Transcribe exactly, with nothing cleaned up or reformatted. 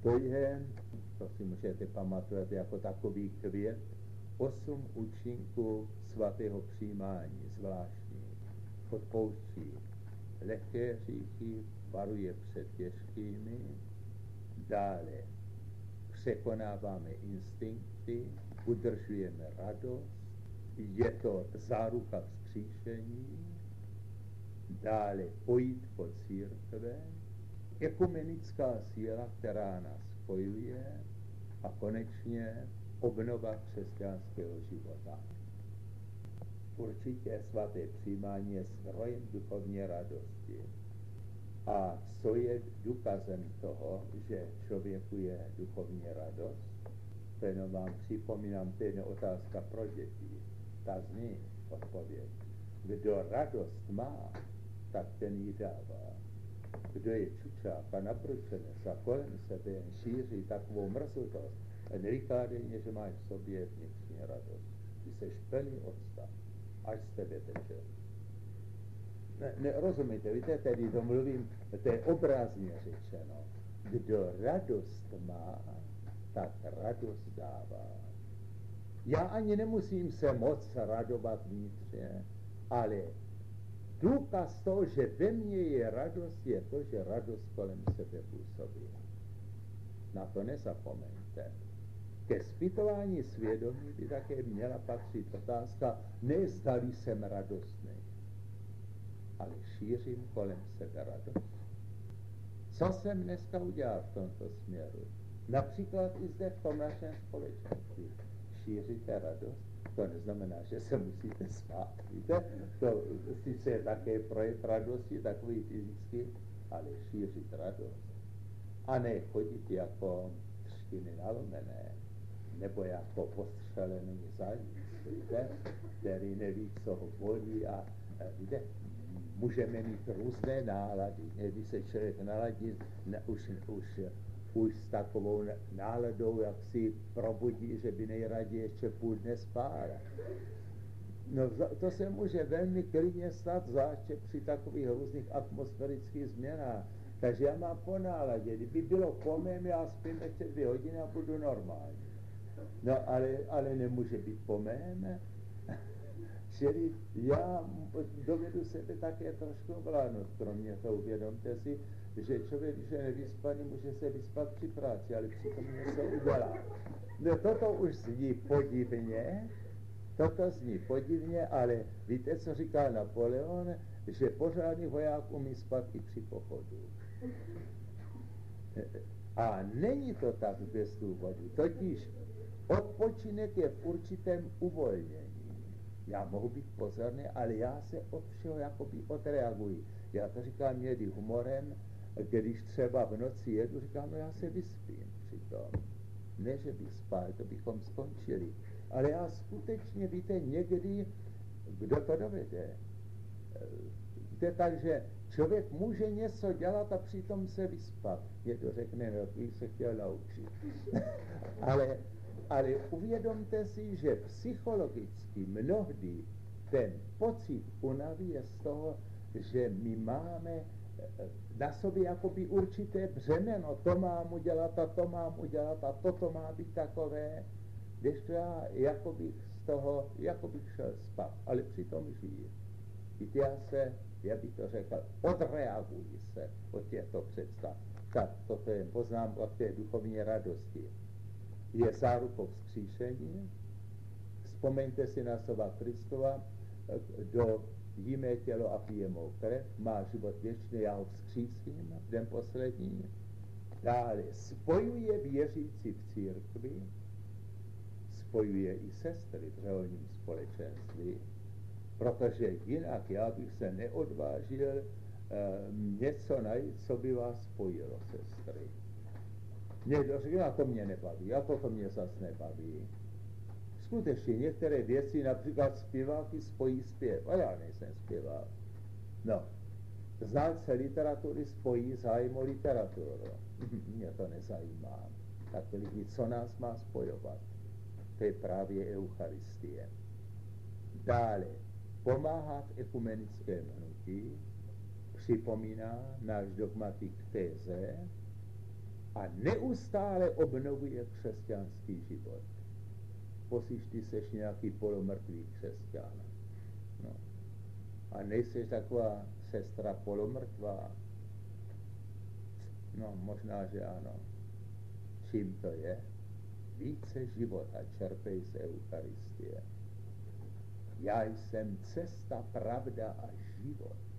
To je, to si můžete pamatovat jako takový květ, osm účinků svatého přijímání, zvláštní. Odpouští lehké hříchy, varuje před těžkými, dále překonáváme instinkty, udržujeme radost, je to záruka vzkříšení, dále pojítko církve, ekumenická síla, která nás spojuje, a konečně obnova křesťanského života. Určitě svaté přijímání je zdrojem duchovní radosti. A co je důkazem toho, že člověku je duchovní radost? To jenom vám připomínám, to je otázka pro děti. Ta zní odpověď. Kdo radost má, tak ten ji dává. Kdo je čučák a nabručenec a kolem sebe jen šíří takovou mrzutost, neříká denně, že máš v sobě vnitřní radost. Ty seš plný odstav, až z tebe teče. Ne, ne, rozumíte, víte, tedy to mluvím, to je obrazně řečeno. Kdo radost má, tak radost dává. Já ani nemusím se moc radovat vnitřně, ale důkaz toho, že ve mně je radost, je to, že radost kolem sebe působí. Na to nezapomeňte. Ke zpytování svědomí by také měla patřit otázka, ne zdali jsem radostný, ale šířím kolem sebe radost. Co jsem dneska udělal v tomto směru? Například i zde v tom našem společenství. Šíříte radost? To neznamená, že se musíte smát. Víte? To sice je také projev radosti, takový fyzický, ale šířit radost. A ne chodit jako třtiny nalomené, nebo jako postřelený zajíc, víte? Který neví, co ho bolí a víte? Můžeme mít různé nálady. Když se člověk naladí, ne, už, už, už s takovou náladou, jak si probudí, že by nejraději ještě půl dne spál. No to se může velmi klidně stát, zvláště při takových různých atmosférických změnách. Takže já mám po náladě, kdyby bylo po mém, já spím ještě dvě hodiny a budu normální. No ale, ale nemůže být po mém. Čili já dovedu sebe také trošku vládnout, kromě toho uvědomte si, že člověk, když je nevyspaný, může se vyspat při práci, ale přitom něco udělá. No toto už zní podivně, toto zní podivně, ale víte, co říkal Napoleon, že pořádný voják umí spat i při pochodu. A není to tak bez důvodu, totiž odpočinek je v určitém uvolnění. Já mohu být pozorný, ale já se od všeho jakoby odreaguji. Já to říkám někdy humorem, když třeba v noci jedu, říkám, no já se vyspím přitom. Ne, že bych spal, to bychom skončili. Ale já skutečně, víte, někdy, kdo to dovede? Víte, takže člověk může něco dělat a přitom se vyspat. Někdo řekne, no, bych se chtěl naučit. ale Ale uvědomte si, že psychologicky mnohdy ten pocit únavy je z toho, že my máme na sobě jakoby určité břemeno, to mám udělat a to mám udělat a toto má být takové, když to já jakoby z toho, jakoby šel spát, ale přitom žiju. Víte, já se, já bych to řekl, odreaguji se od těchto představ. Tak, toto je poznámka k té duchovní radosti. Je zárukou vzkříšení. Vzpomeňte si na slova Kristova, kdo jí mé tělo a pije mou krev, má život věčný, já ho vzkřísím v den poslední. Dále spojuje věřící v církvi, spojuje i sestry v řeholním společenství, protože jinak já bych se neodvážil uh, něco najít, co by vás spojilo, sestry. Někdo říká, to mě nebaví, a toto mě zase nebaví. Skutečně některé věci, například zpěváky spojí zpěv, a já nejsem zpěvák. No, znalce literatury spojí zájem o literaturu. Mě to nezajímá. Tak lidi, co nás má spojovat? To je právě Eucharistie. Dále, pomáhá v ekumenickém hnutí, připomíná náš dogmatik téze, a neustále obnovuje křesťanský život. Posíš ty seš nějaký polomrtvý křesťan. No. A nejseš taková sestra polomrtvá? No, možná, že ano. Čím to je? Více života čerpej z Eucharistie. Já jsem cesta, pravda a život.